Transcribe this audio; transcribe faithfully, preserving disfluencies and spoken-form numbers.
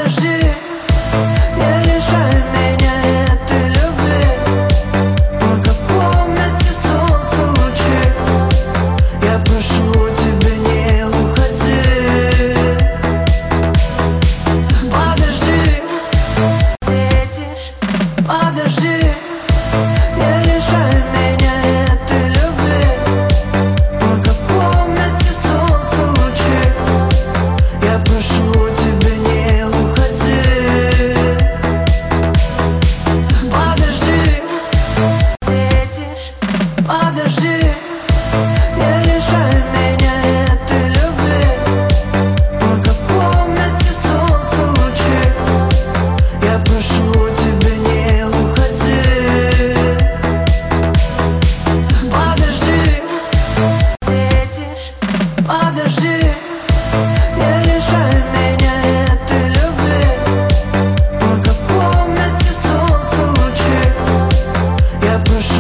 Подожди, не лишай меня этой любви, пока в комнате солнце лучи. Я прошу тебя, не уходи. Подожди, видишь, подожди, не лишай меня этой любви, пока в комнате солнце лучи. Я прошу тебя, не уходи. Подожди, видишь, подожди, не лишай меня этой любви, пока в комнате солнце лучи. Я прошу тебя, не уходи. Подожди, видишь, подожди, не лишай меня этой любви, пока в комнате солнце лучи. Я прошу